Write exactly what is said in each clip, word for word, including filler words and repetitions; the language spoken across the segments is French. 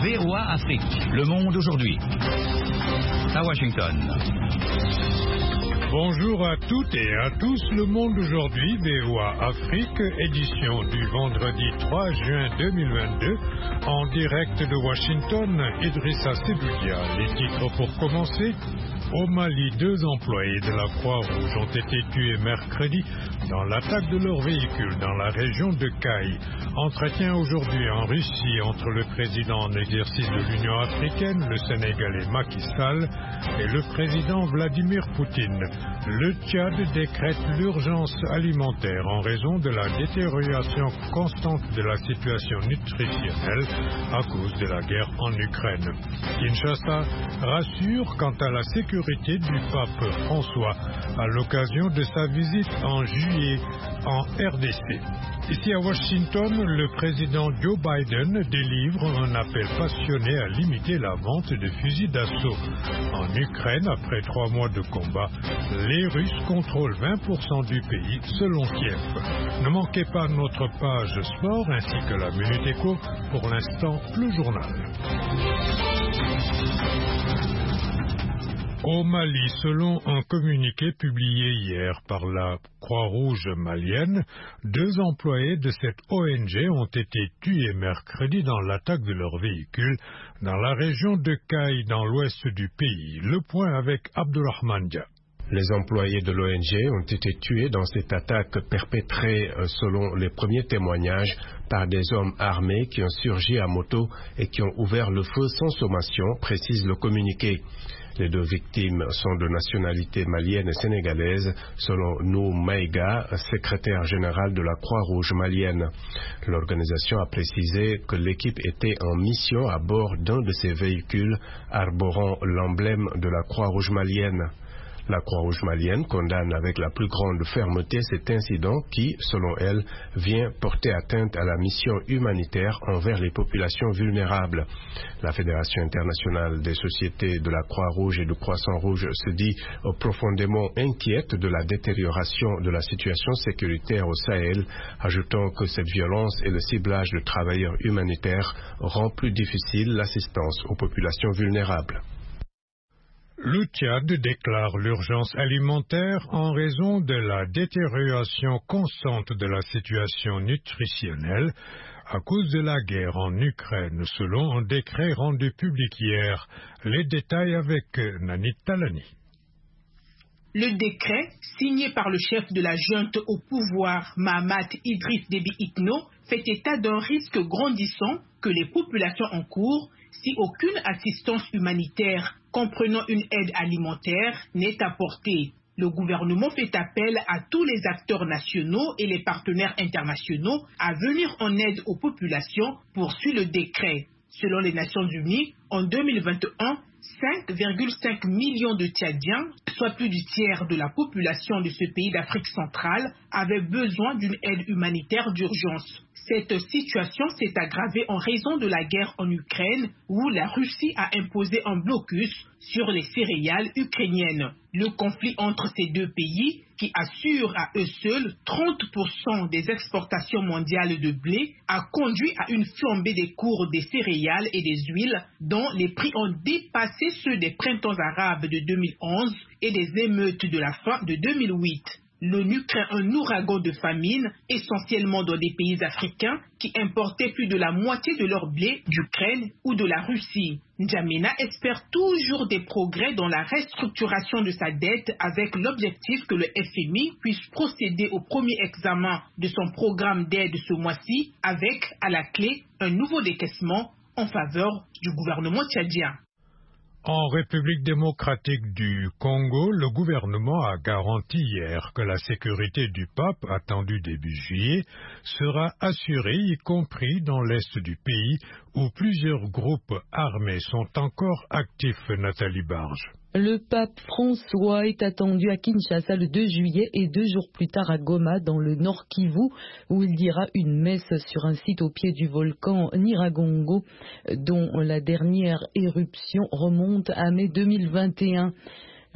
V O A Afrique, Le Monde aujourd'hui. À Washington. Bonjour à toutes et à tous, Le Monde aujourd'hui, V O A Afrique, édition du vendredi trois juin deux mille vingt-deux, en direct de Washington, Idrissa Seboudia. Les titres pour commencer. Au Mali, deux employés de la Croix-Rouge ont été tués mercredi dans l'attaque de leur véhicule dans la région de Caille. Entretien aujourd'hui en Russie entre le président en exercice de l'Union africaine, le Sénégalais Macky Sall, et le président Vladimir Poutine. Le Tchad décrète l'urgence alimentaire en raison de la détérioration constante de la situation nutritionnelle à cause de la guerre en Ukraine. Kinshasa rassure quant à la sécurité du pape François à l'occasion de sa visite en juillet en R D C. Ici à Washington, le président Joe Biden délivre un appel passionné à limiter la vente de fusils d'assaut. En Ukraine, après trois mois de combat, les Russes contrôlent vingt pour cent du pays, selon Kiev. Ne manquez pas notre page sport ainsi que la Minute Éco. Pour l'instant, le journal. Au Mali, selon un communiqué publié hier par la Croix-Rouge malienne, deux employés de cette O N G ont été tués mercredi dans l'attaque de leur véhicule dans la région de Caille, dans l'ouest du pays. Le point avec Abdourahmane Dia. Les employés de l'O N G ont été tués dans cette attaque perpétrée, selon les premiers témoignages, par des hommes armés qui ont surgi à moto et qui ont ouvert le feu sans sommation, précise le communiqué. Les deux victimes sont de nationalité malienne et sénégalaise, selon Nou Maïga, secrétaire général de la Croix-Rouge malienne. L'organisation a précisé que l'équipe était en mission à bord d'un de ces véhicules arborant l'emblème de la Croix-Rouge malienne. La Croix-Rouge malienne condamne avec la plus grande fermeté cet incident qui, selon elle, vient porter atteinte à la mission humanitaire envers les populations vulnérables. La Fédération internationale des sociétés de la Croix-Rouge et du Croissant-Rouge se dit profondément inquiète de la détérioration de la situation sécuritaire au Sahel, ajoutant que cette violence et le ciblage de travailleurs humanitaires rend plus difficile l'assistance aux populations vulnérables. Le Tchad déclare l'urgence alimentaire en raison de la détérioration constante de la situation nutritionnelle à cause de la guerre en Ukraine, selon un décret rendu public hier. Les détails avec Nanit Talani. Le décret, signé par le chef de la junte au pouvoir, Mahamat Idriss Déby Itno, fait état d'un risque grandissant que les populations encourent si aucune assistance humanitaire comprenant une aide alimentaire n'est apportée. Le gouvernement fait appel à tous les acteurs nationaux et les partenaires internationaux à venir en aide aux populations, poursuit le décret. Selon les Nations Unies, en deux mille vingt et un, cinq virgule cinq millions de Tchadiens, soit plus du tiers de la population de ce pays d'Afrique centrale, avaient besoin d'une aide humanitaire d'urgence. Cette situation s'est aggravée en raison de la guerre en Ukraine, où la Russie a imposé un blocus sur les céréales ukrainiennes. Le conflit entre ces deux pays, qui assure à eux seuls trente pour cent des exportations mondiales de blé, a conduit à une flambée des cours des céréales et des huiles, dont les prix ont dépassé ceux des printemps arabes de deux mille onze et des émeutes de la fin de deux mille huit. L'ONU craint un ouragan de famine, essentiellement dans des pays africains qui importaient plus de la moitié de leur blé d'Ukraine ou de la Russie. N'Djamena espère toujours des progrès dans la restructuration de sa dette avec l'objectif que le F M I puisse procéder au premier examen de son programme d'aide ce mois-ci avec, à la clé, un nouveau décaissement en faveur du gouvernement tchadien. En République démocratique du Congo, le gouvernement a garanti hier que la sécurité du pape, attendue début juillet, sera assurée, y compris dans l'est du pays, où plusieurs groupes armés sont encore actifs. Nathalie Barge. Le pape François est attendu à Kinshasa le deux juillet et deux jours plus tard à Goma, dans le Nord Kivu, où il dira une messe sur un site au pied du volcan Nyiragongo, dont la dernière éruption remonte à mai deux mille vingt et un.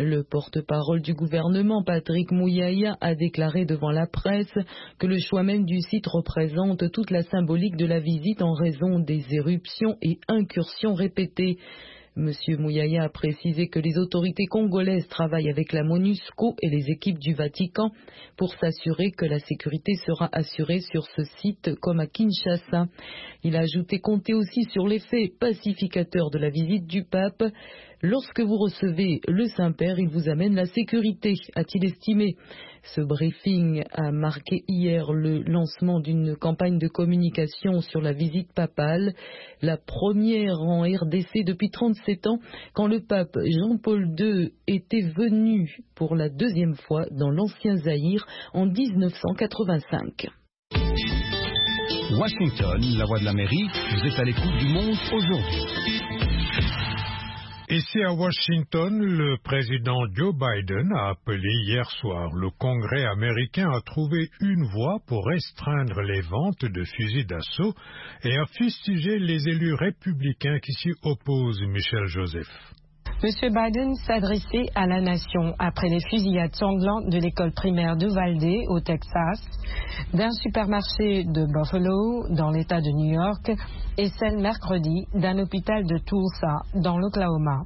Le porte-parole du gouvernement, Patrick Mouyaya, a déclaré devant la presse que le choix même du site représente toute la symbolique de la visite en raison des éruptions et incursions répétées. Monsieur Mouyaya a précisé que les autorités congolaises travaillent avec la MONUSCO et les équipes du Vatican pour s'assurer que la sécurité sera assurée sur ce site comme à Kinshasa. Il a ajouté compter aussi sur l'effet pacificateur de la visite du pape. Lorsque vous recevez le Saint-Père, il vous amène la sécurité, a-t-il estimé. Ce briefing a marqué hier le lancement d'une campagne de communication sur la visite papale, la première en R D C depuis trente-sept ans, quand le pape Jean-Paul deux était venu pour la deuxième fois dans l'ancien Zaïre en dix-neuf cent quatre-vingt-cinq. Washington, la voix de l'Amérique, vous êtes à l'écoute du Monde aujourd'hui. Ici à Washington, le président Joe Biden a appelé hier soir le Congrès américain à trouver une voie pour restreindre les ventes de fusils d'assaut et a fustigé les élus républicains qui s'y opposent, Michel Joseph. Monsieur Biden s'adressait à la nation après les fusillades sanglantes de l'école primaire de Uvalde, au Texas, d'un supermarché de Buffalo, dans l'État de New York, et celle mercredi d'un hôpital de Tulsa, dans l'Oklahoma.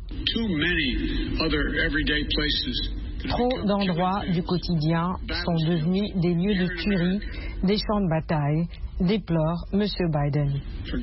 Trop d'endroits du quotidien sont devenus des lieux de tuerie, des champs de bataille, déplore Monsieur Biden.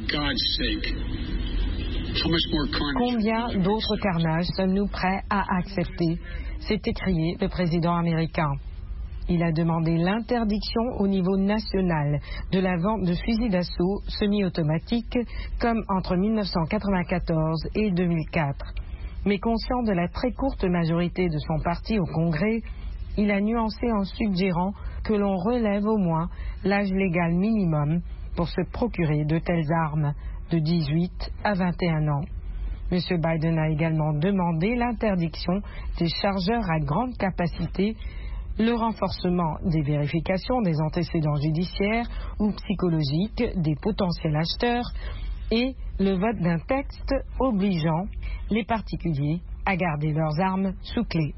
Combien d'autres carnages sommes-nous prêts à accepter? s'est écrié le président américain. Il a demandé l'interdiction au niveau national de la vente de fusils d'assaut semi-automatiques comme entre mille neuf cent quatre-vingt-quatorze et deux mille quatre. Mais conscient de la très courte majorité de son parti au Congrès, il a nuancé en suggérant que l'on relève au moins l'âge légal minimum pour se procurer de telles armes de dix-huit à vingt et un ans. M. Biden a également demandé l'interdiction des chargeurs à grande capacité, le renforcement des vérifications des antécédents judiciaires ou psychologiques des potentiels acheteurs et le vote d'un texte obligeant les particuliers à garder leurs armes sous clé.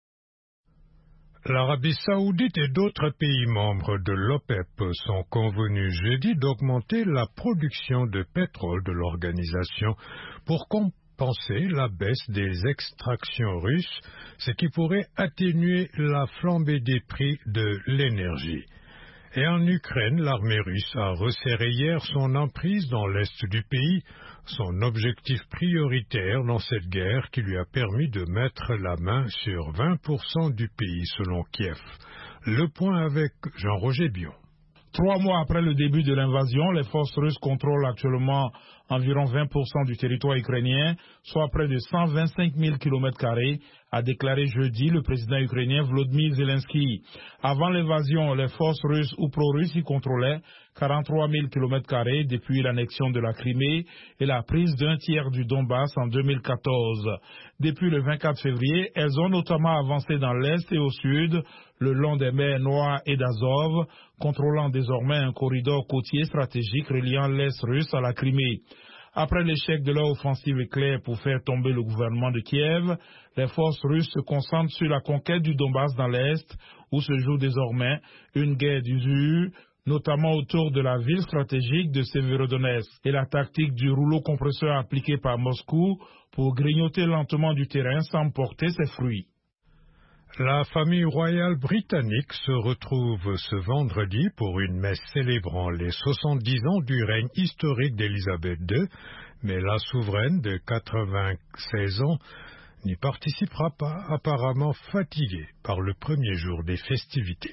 L'Arabie saoudite et d'autres pays membres de l'OPEP sont convenus jeudi d'augmenter la production de pétrole de l'organisation pour compenser la baisse des extractions russes, ce qui pourrait atténuer la flambée des prix de l'énergie. Et en Ukraine, l'armée russe a resserré hier son emprise dans l'est du pays, son objectif prioritaire dans cette guerre qui lui a permis de mettre la main sur vingt pour cent du pays selon Kiev. Le point avec Jean-Roger Bion. Trois mois après le début de l'invasion, les forces russes contrôlent actuellement environ vingt pour cent du territoire ukrainien, soit près de cent vingt-cinq mille kilomètres carrés, a déclaré jeudi le président ukrainien Volodymyr Zelensky. Avant l'invasion, les forces russes ou pro-russes y contrôlaient quarante-trois mille kilomètres carrés depuis l'annexion de la Crimée et la prise d'un tiers du Donbass en deux mille quatorze. Depuis le vingt-quatre février, elles ont notamment avancé dans l'est et au sud, le long des mers Noires et d'Azov, contrôlant désormais un corridor côtier stratégique reliant l'est russe à la Crimée. Après l'échec de leur offensive éclair pour faire tomber le gouvernement de Kiev, les forces russes se concentrent sur la conquête du Donbass dans l'Est, où se joue désormais une guerre d'usure, notamment autour de la ville stratégique de Severodonetsk, et la tactique du rouleau compresseur appliquée par Moscou pour grignoter lentement du terrain sans porter ses fruits. La famille royale britannique se retrouve ce vendredi pour une messe célébrant les soixante-dix ans du règne historique d'Élisabeth deux, mais la souveraine de quatre-vingt-seize ans n'y participera pas, apparemment fatiguée par le premier jour des festivités.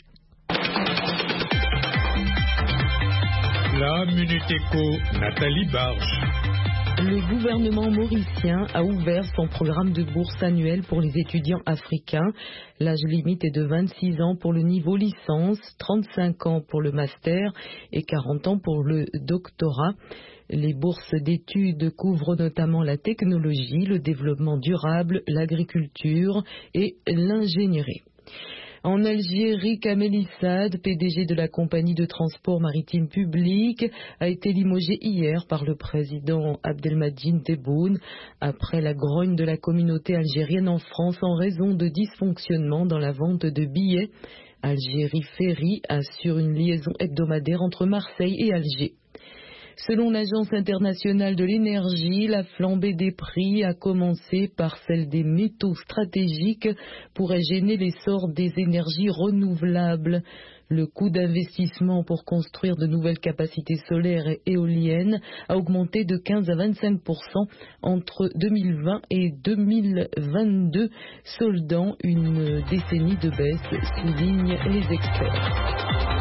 La Minute Éco, Nathalie Barge. Le gouvernement mauricien a ouvert son programme de bourse annuel pour les étudiants africains. L'âge limite est de vingt-six ans pour le niveau licence, trente-cinq ans pour le master et quarante ans pour le doctorat. Les bourses d'études couvrent notamment la technologie, le développement durable, l'agriculture et l'ingénierie. En Algérie, Kamel Issad, P D G de la compagnie de transport maritime public, a été limogé hier par le président Abdelmadjid Tebboune après la grogne de la communauté algérienne en France en raison de dysfonctionnements dans la vente de billets. Algérie Ferry assure une liaison hebdomadaire entre Marseille et Alger. Selon l'Agence internationale de l'énergie, la flambée des prix, à commencer par celle des métaux stratégiques, pourrait gêner l'essor des énergies renouvelables. Le coût d'investissement pour construire de nouvelles capacités solaires et éoliennes a augmenté de quinze à vingt-cinq pour cent entre deux mille vingt et deux mille vingt-deux, soldant une décennie de baisse, soulignent les experts.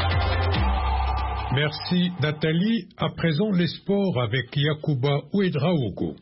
Merci Nathalie. À présent les sports avec Yacouba Ouedraogo.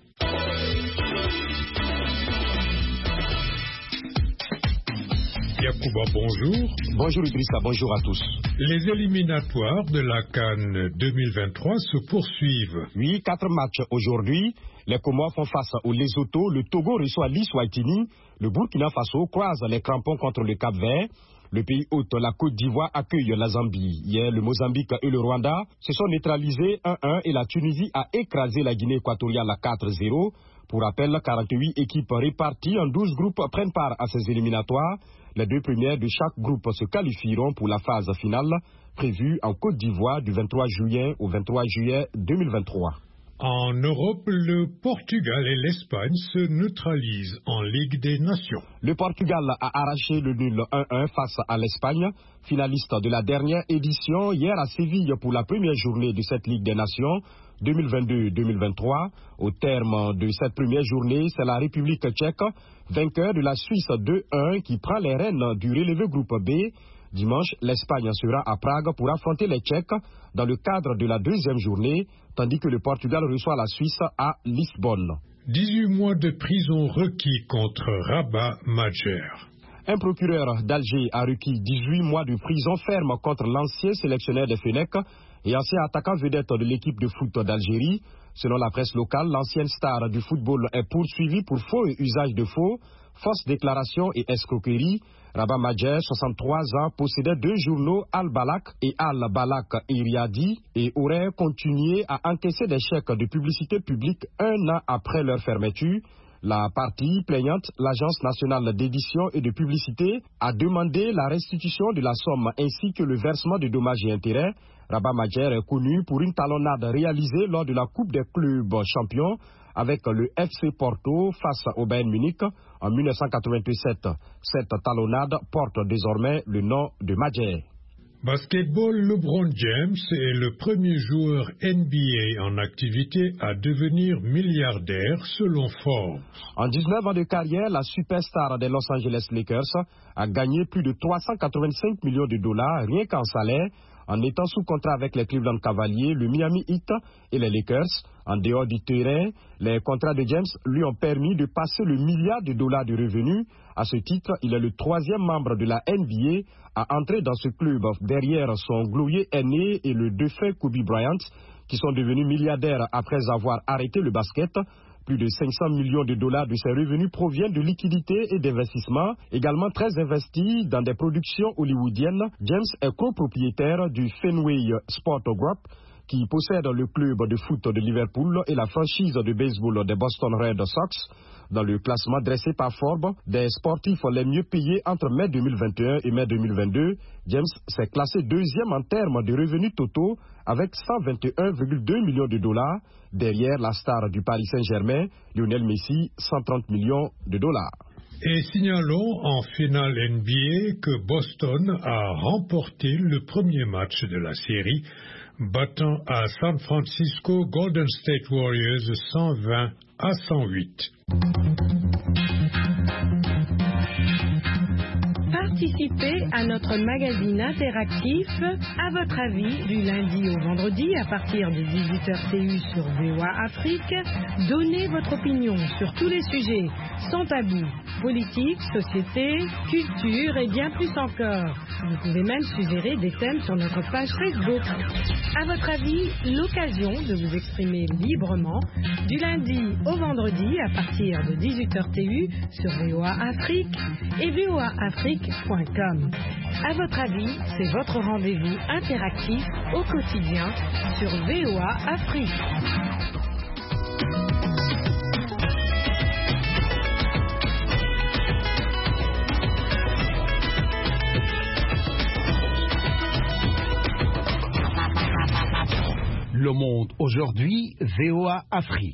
Yacouba, bonjour. Bonjour Idrissa, bonjour à tous. Les éliminatoires de la CAN deux mille vingt-trois se poursuivent. Oui, quatre matchs aujourd'hui. Les Comores font face au Lesotho, le Togo reçoit l'Eswatini, le Burkina Faso croise les crampons contre le Cap-Vert. Le pays hôte, la Côte d'Ivoire, accueille la Zambie. Hier, le Mozambique et le Rwanda se sont neutralisés un un et la Tunisie a écrasé la Guinée équatoriale à quatre zéro. Pour rappel, quarante-huit équipes réparties en douze groupes prennent part à ces éliminatoires. Les deux premières de chaque groupe se qualifieront pour la phase finale, prévue en Côte d'Ivoire du vingt-trois juillet au vingt-trois juillet deux mille vingt-trois. En Europe, le Portugal et l'Espagne se neutralisent en Ligue des Nations. Le Portugal a arraché le nul un un face à l'Espagne, finaliste de la dernière édition hier à Séville pour la première journée de cette Ligue des Nations deux mille vingt-deux deux mille vingt-trois. Au terme de cette première journée, c'est la République tchèque, vainqueur de la Suisse deux un, qui prend les rênes du relevé groupe B. Dimanche, l'Espagne sera à Prague pour affronter les Tchèques dans le cadre de la deuxième journée, tandis que le Portugal reçoit la Suisse à Lisbonne. dix-huit mois de prison requis contre Rabat Majer. Un procureur d'Alger a requis dix-huit mois de prison ferme contre l'ancien sélectionneur des Fenech et ancien attaquant vedette de l'équipe de foot d'Algérie. Selon la presse locale, l'ancienne star du football est poursuivi pour faux et usage de faux, fausse déclaration et escroquerie. Rabat Majer, soixante-trois ans, possédait deux journaux, Al-Balak et Al-Balak Iriadi, et aurait continué à encaisser des chèques de publicité publique un an après leur fermeture. La partie plaignante, l'Agence nationale d'édition et de publicité, a demandé la restitution de la somme ainsi que le versement de dommages et intérêts. Rabat Majer est connu pour une talonnade réalisée lors de la Coupe des clubs champions avec le F C Porto face au Bayern Munich en mille neuf cent quatre-vingt-sept. Cette talonnade porte désormais le nom de Majer. Basketball, LeBron James est le premier joueur N B A en activité à devenir milliardaire selon Forbes. En dix-neuf ans de carrière, la superstar des Los Angeles Lakers a gagné plus de trois cent quatre-vingt-cinq millions de dollars rien qu'en salaire, en étant sous contrat avec les Cleveland Cavaliers, le Miami Heat et les Lakers. En dehors du terrain, les contrats de James lui ont permis de passer le milliard de dollars de revenus. À ce titre, il est le troisième membre de la N B A à entrer dans ce club derrière son glorieux aîné et le défunt Kobe Bryant, qui sont devenus milliardaires après avoir arrêté le basket. Plus de cinq cents millions de dollars de ses revenus proviennent de liquidités et d'investissements, également très investis dans des productions hollywoodiennes. James est copropriétaire du Fenway Sport Group, qui possède le club de foot de Liverpool et la franchise de baseball des Boston Red Sox. Dans le classement dressé par Forbes des sportifs les mieux payés entre mai deux mille vingt et un et mai deux mille vingt-deux, James s'est classé deuxième en termes de revenus totaux avec cent vingt et un virgule deux millions de dollars. Derrière la star du Paris Saint-Germain, Lionel Messi, cent trente millions de dollars. Et signalons en finale N B A que Boston a remporté le premier match de la série, battant à San Francisco Golden State Warriors cent vingt à cent huit. Participez à notre magazine interactif À votre avis du lundi au vendredi à partir de dix-huit heures T U sur V O A Afrique. Donnez votre opinion sur tous les sujets sans tabou, politique, société, culture et bien plus encore. Vous pouvez même suggérer des thèmes sur notre page Facebook. À votre avis, l'occasion de vous exprimer librement du lundi au vendredi à partir de dix-huit heures T U sur V O A Afrique et V O A Afrique point com. À votre avis, c'est votre rendez-vous interactif au quotidien sur V O A Afrique. Le Monde aujourd'hui, V O A Afrique.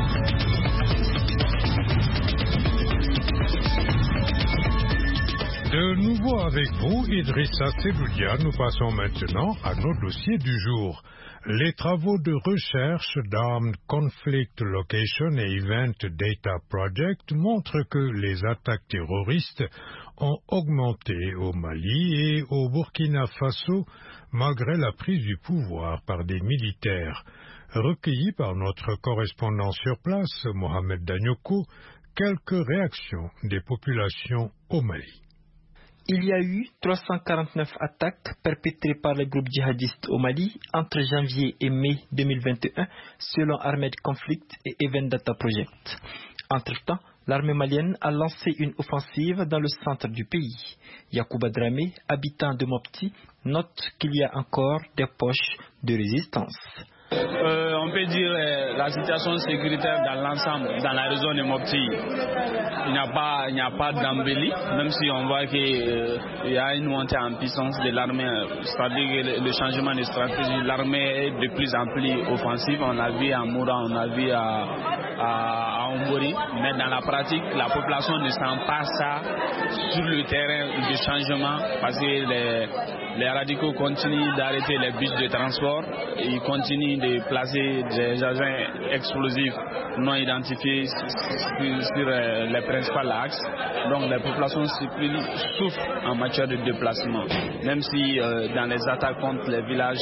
De nouveau avec vous, Idrissa Seloudia, nous passons maintenant à nos dossiers du jour. Les travaux de recherche d'Armed Conflict Location et Event Data Project montrent que les attaques terroristes ont augmenté au Mali et au Burkina Faso malgré la prise du pouvoir par des militaires. Recueillis par notre correspondant sur place, Mohamed Danyoko, quelques réactions des populations au Mali. Il y a eu trois cent quarante-neuf attaques perpétrées par les groupes djihadistes au Mali entre janvier et mai deux mille vingt et un, selon Armed Conflict et Event Data Project. Entre-temps, l'armée malienne a lancé une offensive dans le centre du pays. Yacouba Dramé, habitant de Mopti, note qu'il y a encore des poches de résistance. Euh, on peut dire euh, la situation sécuritaire dans l'ensemble, dans la région de Mopti, il n'y a pas, il n'y a pas d'embellie, même si on voit qu'il euh, y a une montée en puissance de l'armée, c'est-à-dire le, le changement de stratégie. L'armée est de plus en plus offensive, on l'a vu à Moura, on l'a vu à, à, à Ombori, mais dans la pratique, la population ne sent pas ça sur le terrain de changement, parce que les, les radicaux continuent d'arrêter les bus de transport, ils continuent de placer des agents explosifs non identifiés sur, sur euh, les principaux axes. Donc les populations civiles souffrent en matière de déplacement. Même si euh, dans les attaques contre les villages,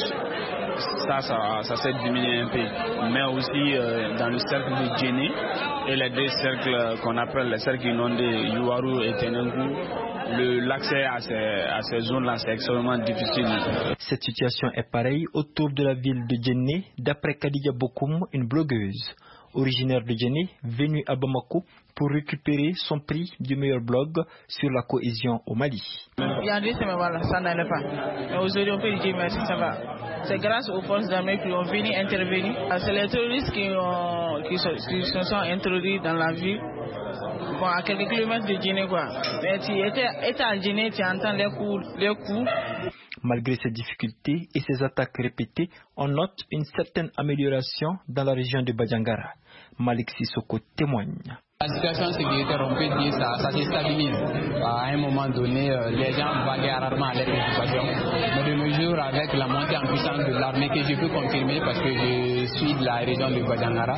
ça, ça, ça s'est diminué un peu. Mais aussi euh, dans le cercle de Djenné et les deux cercles qu'on appelle les cercles inondés, Youarou et Tenengu, l'accès à ces, à ces zones-là, c'est extrêmement difficile. Cette situation est pareille autour de la ville de Djenné, d'après Khadija Bokoum, une blogueuse. Originaire de Djenné, venue à Bamako pour récupérer son prix du meilleur blog sur la cohésion au Mali. Il y a deux semaines, voilà, ça n'allait pas. Mais aujourd'hui, on peut dire merci, ça va. C'est grâce aux forces d'armée qui ont venu intervenir. C'est les terroristes qui, ont, qui, sont, qui se sont introduits dans la ville. Bon, à quelques kilomètres de Djenné, quoi. Mais tu étais, étais à Djenné, tu entends les coups, les coups. Malgré ces difficultés et ces attaques répétées, on note une certaine amélioration dans la région de Badjangara. Malik Sissoko témoigne. La situation sécuritaire, on peut dire, ça, ça se stabilise. À un moment donné, euh, les gens vaguaient rarement à leur préoccupation. Mais de nos jours, avec la montée en puissance de l'armée, que je peux confirmer parce que je suis de la région de Badjangara,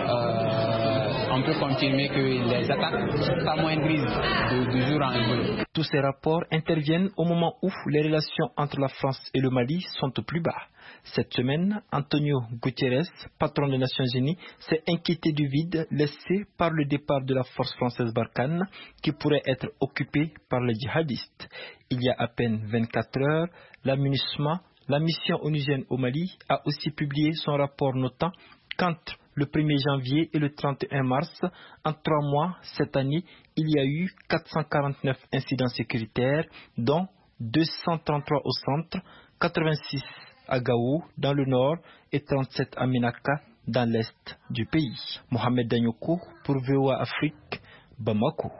euh, on peut confirmer que les attaques s'amoindrissent de, de jour en jour. Tous ces rapports interviennent au moment où les relations entre la France et le Mali sont au plus bas. Cette semaine, Antonio Guterres, patron des Nations Unies, s'est inquiété du vide laissé par le départ de la force française Barkhane qui pourrait être occupée par les djihadistes. Il y a à peine vingt-quatre heures, la MINUSMA, la mission onusienne au Mali, a aussi publié son rapport notant qu'entre le premier janvier et le trente et un mars, en trois mois cette année, il y a eu quatre cent quarante-neuf incidents sécuritaires, dont deux cent trente-trois au centre, quatre-vingt-six à Gao dans le nord et trente-sept à Ménaka dans l'est du pays. Mohamed Danyoko pour V O A Afrique, Bamako.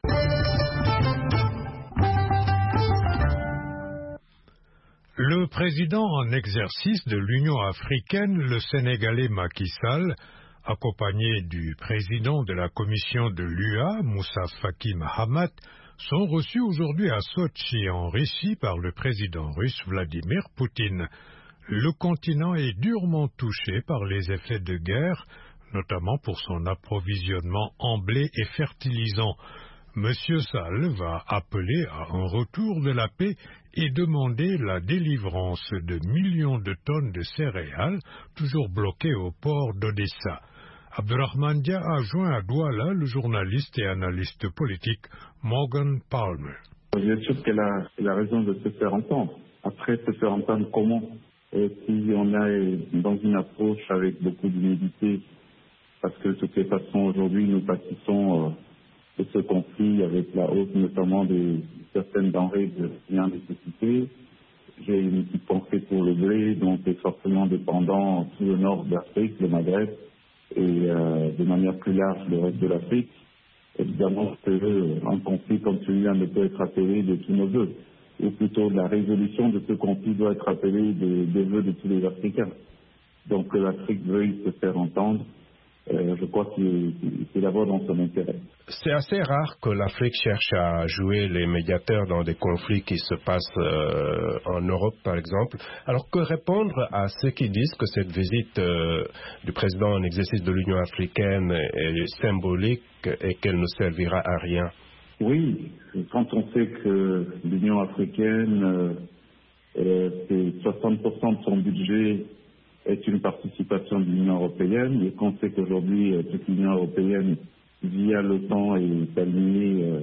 Le président en exercice de l'Union africaine, le Sénégalais Macky Sall, accompagné du président de la commission de l'U A, Moussa Faki Mahamat, sont reçus aujourd'hui à Sotchi, en Russie, par le président russe Vladimir Poutine. Le continent est durement touché par les effets de guerre, notamment pour son approvisionnement en blé et fertilisant. Monsieur Sall va appeler à un retour de la paix et demander la délivrance de millions de tonnes de céréales, toujours bloquées au port d'Odessa. Abdurrahman Dia a joint à Douala le journaliste et analyste politique Morgan Palmer. Bien sûr qu'elle a, elle a raison de se faire entendre. Après, se faire entendre comment? Et si on est dans une approche avec beaucoup d'humilité, parce que de toutes les façons, aujourd'hui, nous bâtissons euh, de ce conflit avec la hausse notamment de certaines denrées de première nécessité. J'ai une petite pensée pour le blé, donc est fortement dépendant tout le nord de l'Afrique, le Maghreb, et euh, de manière plus large le reste de l'Afrique. Évidemment qu'un conflit comme celui-là ne peut être appelé de tous nos vœux, ou plutôt la résolution de ce conflit doit être appelée des, des vœux de tous les Africains. Donc que l'Afrique veuille se faire entendre, euh, je crois que c'est d'abord dans son intérêt. C'est assez rare que l'Afrique cherche à jouer les médiateurs dans des conflits qui se passent euh, en Europe, par exemple. Alors, que répondre à ceux qui disent que cette visite euh, du président en exercice de l'Union africaine est symbolique et qu'elle ne servira à rien? Oui, quand on sait que l'Union africaine, euh, c'est soixante pour cent de son budget est une participation de l'Union européenne, et qu'on sait qu'aujourd'hui, toute l'Union européenne, via l'OTAN, est alignée euh,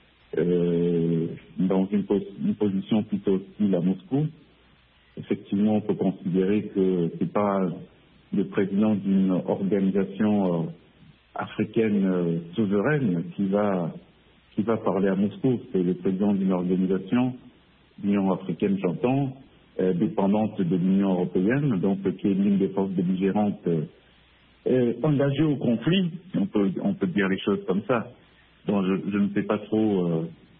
euh, dans une, pos une position plutôt hostile à Moscou. Effectivement, on peut considérer que ce n'est pas le président d'une organisation euh, africaine euh, souveraine qui va, qui va parler à Moscou, c'est le président d'une organisation, l'Union africaine, j'entends, Euh, dépendante de l'Union européenne, donc qui est l'une des forces belligérantes euh, engagées au conflit, on peut, on peut dire les choses comme ça. Donc je, je ne sais pas trop euh,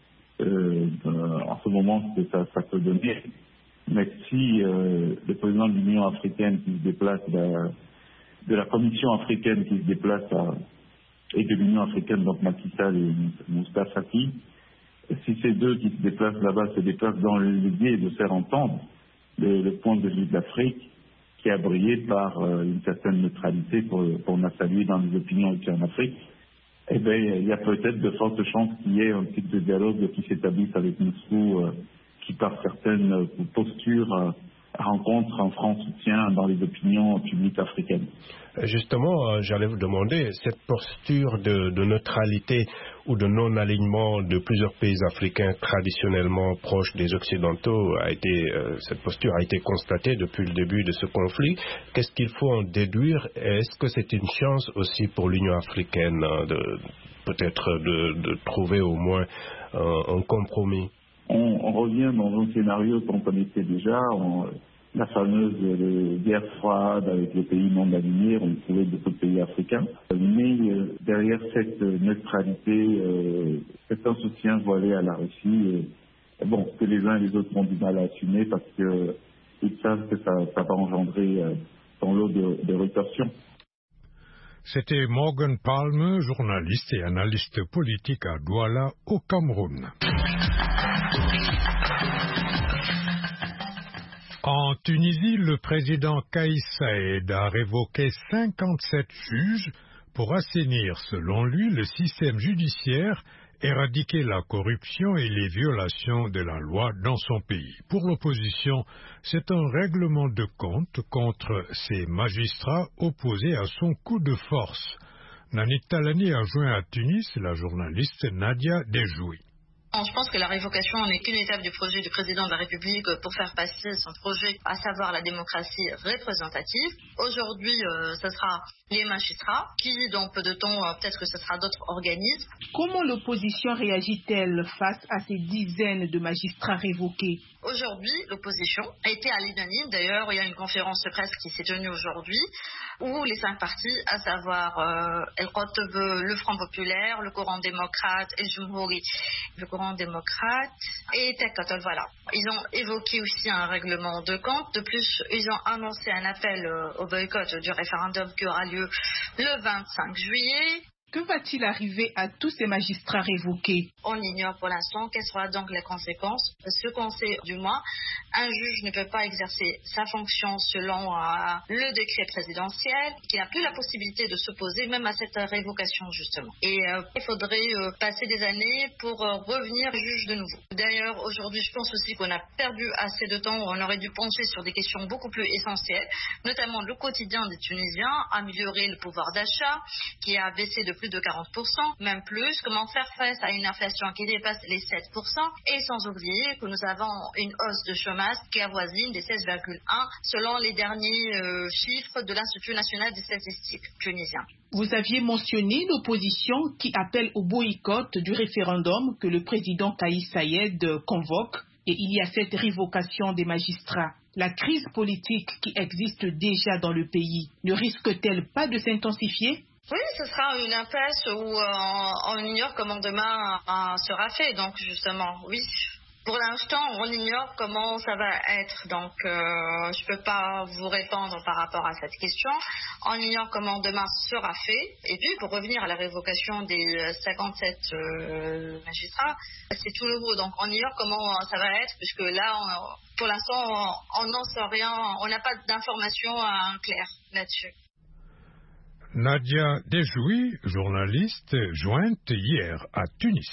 euh, en ce moment ce que ça, ça peut donner, mais si euh, le président de l'Union africaine qui se déplace, la, de la Commission africaine qui se déplace à, et de l'Union africaine, donc Macky Sall et Moussa Faki, si ces deux qui se déplacent là-bas se déplacent dans l'idée de faire entendre Le, le point de vue de l'Afrique, qui a brillé par euh, une certaine neutralité pour, pour n'a salué dans les opinions ici en Afrique, eh bien, il y a peut-être de fortes chances qu'il y ait un type de dialogue qui s'établisse avec Moscou, euh, qui par certaines postures euh, rencontre un franc soutien dans les opinions publiques africaines. Justement, euh, j'allais vous demander, cette posture de, de neutralité ou de non-alignement de plusieurs pays africains traditionnellement proches des Occidentaux, a été, euh, cette posture a été constatée depuis le début de ce conflit. Qu'est-ce qu'il faut en déduire? Est-ce que c'est une chance aussi pour l'Union africaine de, peut-être de, de trouver au moins euh, un compromis? On, on revient dans un scénario qu'on connaissait déjà, on, la fameuse euh, guerre froide avec les pays non alignés, on trouvait beaucoup de pays africains. Mais euh, derrière cette neutralité, euh, c'est un soutien voilé à la Russie, et, bon, que les uns et les autres ont du mal à assumer parce qu'ils savent que ça, ça va engendrer euh, son lot de, de rétorsions. C'était Morgan Palmer, journaliste et analyste politique à Douala, au Cameroun. En Tunisie, le président Kais Saied a révoqué cinquante-sept juges pour assainir, selon lui, le système judiciaire, éradiquer la corruption et les violations de la loi dans son pays. Pour l'opposition, c'est un règlement de compte contre ces magistrats opposés à son coup de force. Nanit Talani a joint à Tunis la journaliste Nadia Dejoui. Je pense que la révocation n'est qu'une étape du projet du président de la République pour faire passer son projet, à savoir la démocratie représentative. Aujourd'hui, euh, ce sera les magistrats, qui dans peu de temps, euh, peut-être que ce sera d'autres organismes. Comment l'opposition réagit-elle face à ces dizaines de magistrats révoqués? Aujourd'hui, l'opposition a été à l'unanime. D'ailleurs, il y a une conférence de presse qui s'est tenue aujourd'hui où les cinq partis, à savoir euh, El Qotb, le Front Populaire, le Courant démocrate et le Jumhouri, le Courant démocrate et Tekatol, voilà. Ils ont évoqué aussi un règlement de compte. De plus, ils ont annoncé un appel euh, au boycott du référendum qui aura lieu le vingt-cinq juillet. Que va-t-il arriver à tous ces magistrats révoqués? On ignore pour l'instant quelles seront donc les conséquences. Ce qu'on sait du moins, un juge ne peut pas exercer sa fonction selon euh, le décret présidentiel, qui n'a plus la possibilité de s'opposer même à cette révocation justement. Et euh, il faudrait euh, passer des années pour euh, revenir juge de nouveau. D'ailleurs, aujourd'hui, je pense aussi qu'on a perdu assez de temps. On aurait dû pencher sur des questions beaucoup plus essentielles, notamment le quotidien des Tunisiens, améliorer le pouvoir d'achat, qui a baissé de plus plus de quarante pour cent, même plus. Comment faire face à une inflation qui dépasse les sept pour cent, et sans oublier que nous avons une hausse de chômage qui avoisine des seize virgule un selon les derniers euh, chiffres de l'Institut national des statistiques tunisien. Vous aviez mentionné l'opposition qui appelle au boycott du référendum que le président Kais Saied convoque, et il y a cette révocation des magistrats. La crise politique qui existe déjà dans le pays ne risque-t-elle pas de s'intensifier ? Oui, ce sera une impasse où euh, on ignore comment demain euh, sera fait, donc justement, oui. Pour l'instant, on ignore comment ça va être, donc euh, je ne peux pas vous répondre par rapport à cette question. On ignore comment demain sera fait. Et puis, pour revenir à la révocation des cinquante-sept euh, magistrats, c'est tout nouveau, donc on ignore comment ça va être, puisque là, on, pour l'instant, on n'en sait rien, on n'a pas d'informations euh, claires là-dessus. Nadia Dejouy, journaliste, jointe hier à Tunis.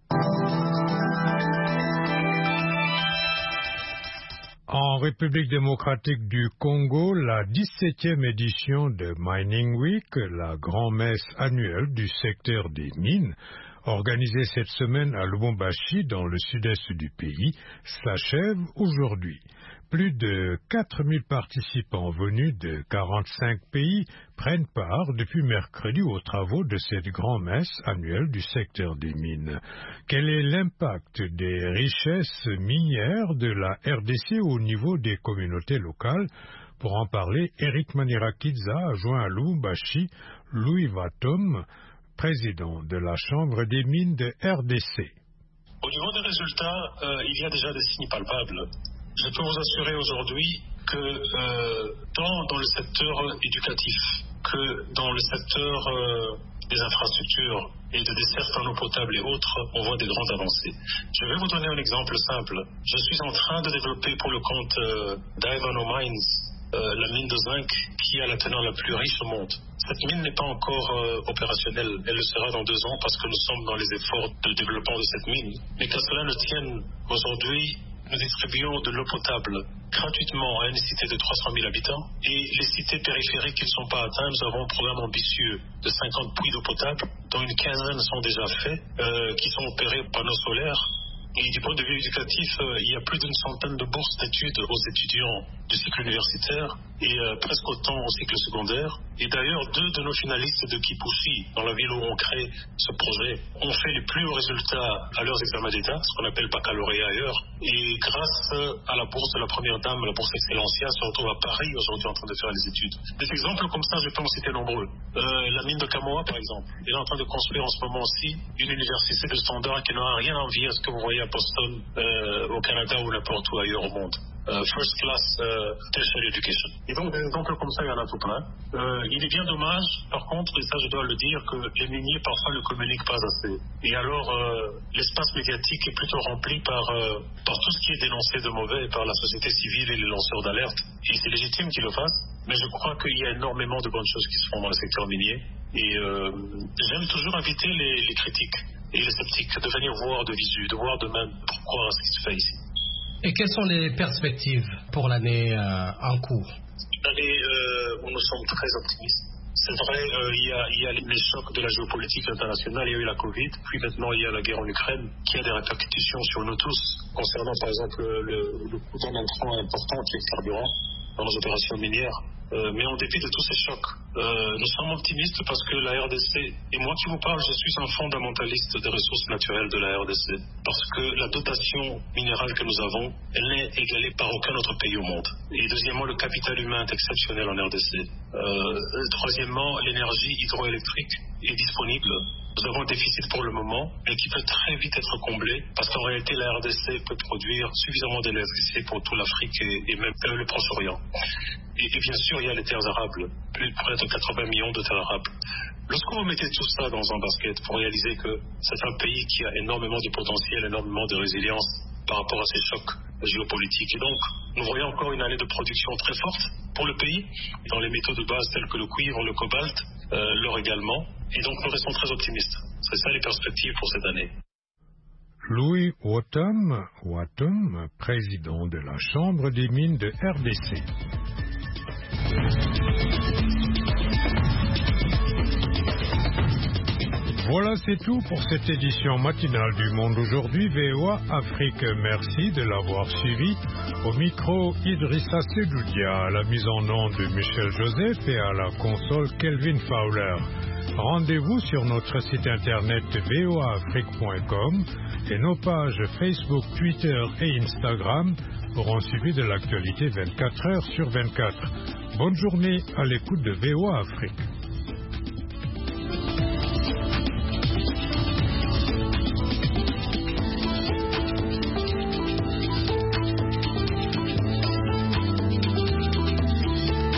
En République démocratique du Congo, la dix-septième édition de Mining Week, la grand-messe annuelle du secteur des mines, organisée cette semaine à Lubumbashi dans le sud-est du pays, s'achève aujourd'hui. Plus de quatre mille participants venus de quarante-cinq pays prennent part depuis mercredi aux travaux de cette grand-messe annuelle du secteur des mines. Quel est l'impact des richesses minières de la R D C au niveau des communautés locales? Pour en parler, Eric Manirakidza a joint à Lubumbashi Louis Vatom, président de la Chambre des mines de R D C. Au niveau des résultats, euh, il y a déjà des signes palpables. Je peux vous assurer aujourd'hui que euh, tant dans le secteur éducatif que dans le secteur euh, des infrastructures et de dessertes en eau potable et autres, on voit des grandes avancées. Je vais vous donner un exemple simple. Je suis en train de développer pour le compte euh, d'Ivanhoe Mines euh, la mine de zinc qui a la teneur la plus riche au monde. Cette mine n'est pas encore euh, opérationnelle. Elle le sera dans deux ans parce que nous sommes dans les efforts de développement de cette mine. Mais qu'à cela ne tienne, aujourd'hui, nous distribuons de l'eau potable gratuitement à une cité de trois cent mille habitants, et les cités périphériques qui ne sont pas atteintes, nous avons un programme ambitieux de cinquante puits d'eau potable, dont une quinzaine sont déjà faits, euh, qui sont opérés par panneaux solaires. Et du point de vue éducatif, euh, il y a plus d'une centaine de bourses d'études aux étudiants du cycle universitaire et euh, presque autant au cycle secondaire. Et d'ailleurs, deux de nos finalistes de Kipushi, dans la ville où on crée ce projet, ont fait les plus hauts résultats à leurs examens d'État, ce qu'on appelle baccalauréat ailleurs. Et grâce à la bourse de la première dame, la bourse Excellencia, se retrouve à Paris aujourd'hui en train de faire les études. Des exemples comme ça, je peux en citer nombreux. Euh, la mine de Kamoa, par exemple, elle est en train de construire en ce moment aussi une université de standard qui n'a rien à envier à ce que vous voyez à Boston, euh, au Canada ou n'importe où ailleurs au monde. Uh, first class uh, tertiary education. Et donc des exemples comme ça, il y en a tout plein. Euh, il est bien dommage, par contre, et ça je dois le dire, que les miniers parfois ne communiquent pas assez. Et alors euh, l'espace médiatique est plutôt rempli par, euh, par tout ce qui est dénoncé de mauvais par la société civile et les lanceurs d'alerte. Et c'est légitime qu'ils le fassent, mais je crois qu'il y a énormément de bonnes choses qui se font dans le secteur minier. Et euh, j'aime toujours inviter les, les critiques et les sceptiques de venir voir de visu, de voir de même pourquoi ce qui se fait ici. Et quelles sont les perspectives pour l'année euh, en cours? L'année euh, où nous sommes très optimistes. C'est vrai, euh, il, y a, il y a les chocs de la géopolitique internationale, il y a eu la Covid, puis maintenant il y a la guerre en Ukraine qui a des répercussions sur nous tous, concernant par exemple le, le coût d'un intrant important qui est le carburant dans nos opérations minières. Euh, mais en dépit de tous ces chocs, euh, nous sommes optimistes parce que la R D C, et moi qui vous parle, je suis un fondamentaliste des ressources naturelles de la R D C, parce que la dotation minérale que nous avons, elle n'est égalée par aucun autre pays au monde. Et deuxièmement, le capital humain est exceptionnel en R D C. Euh, troisièmement, l'énergie hydroélectrique est disponible. Nous avons un déficit pour le moment, mais qui peut très vite être comblé, parce qu'en réalité, la R D C peut produire suffisamment d'électricité pour toute l'Afrique et, et même le Proche-Orient. Et, et bien sûr, il y a les terres arables, plus près de quatre-vingts millions de terres arables. Lorsque vous mettez tout ça dans un basket pour réaliser que c'est un pays qui a énormément de potentiel, énormément de résilience par rapport à ces chocs géopolitiques. Et donc, nous voyons encore une année de production très forte pour le pays, dans les métaux de base tels que le cuivre, le cobalt, euh, l'or également. Et donc, nous restons très optimistes. C'est ça les perspectives pour cette année. Louis Watom, Watom, président de la Chambre des mines de R D C. Voilà, c'est tout pour cette édition matinale du Monde aujourd'hui. V O A Afrique, merci de l'avoir suivi. Au micro, Idrissa Sedoudia, à la mise en onde de Michel Joseph et à la console Kelvin Fowler. Rendez-vous sur notre site internet v o a afrique point com et nos pages Facebook, Twitter et Instagram pour un suivi de l'actualité vingt-quatre heures sur vingt-quatre. Bonne journée à l'écoute de V O A Afrique.